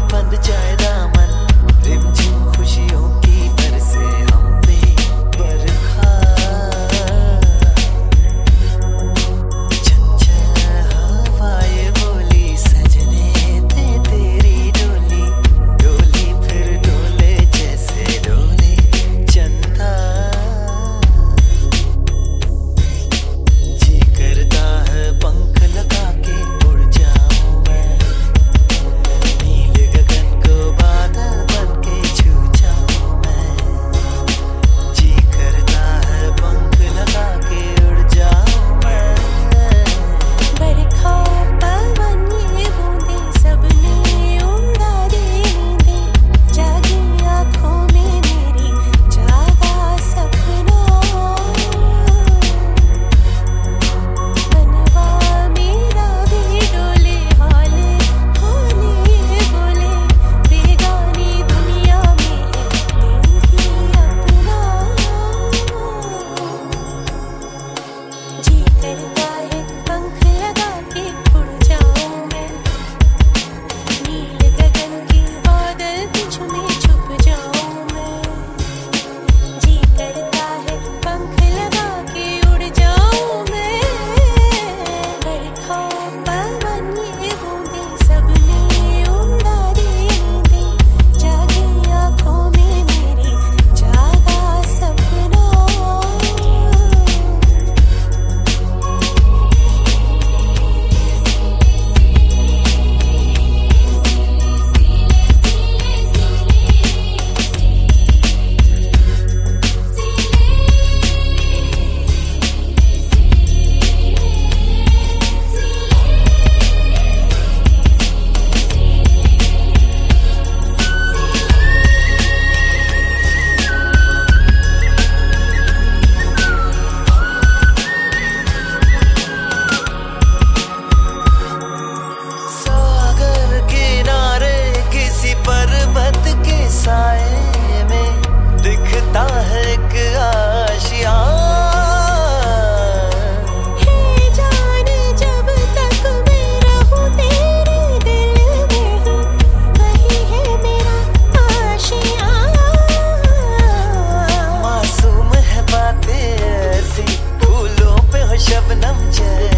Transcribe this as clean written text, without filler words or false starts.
बंद जाए दामन, रिमझिम खुशियों की बरसे हम पे बरखा। झंझर हवाएं बोली सजने थे तेरी डोली, डोली फिर डोले जैसे डोले चंदा। जी करता है पंख लगा के उड़ जाऊं मैं, नील गगन को बादल बन के छू जाऊं मैं। जी करता है पंख लगा के उड़ जाऊं मैं। बरखा पवन ये बूंदे सबने उड़ा दी नींदें, जागी आँखों में मेरी जागा सपना। मनवा मेरा भी डोले हौले हौले ये बोले, बेगानी दुनिया में है तू ही अपना। जी करता है पंख लगा के उड़ जाऊं मैं, नील गगन की बादल तुझ में छुप जाऊं मैं। जी करता है पंख लगा के उड़ जाऊं मैं। बरखा पवन ये बूंदे सबने उड़ा दी नींदें, जागी आँखों में मेरी जागा सपना। सागर किनारे किसी पर्वत के साए में दिखता है एक आशियाँ। हे जाने जब तक मैं रहूं तेरे दिल में हूँ, वही है मेरा आशियाँ। मासूम है बातें ऐसी, फूलों पे हो शबनम जैसी।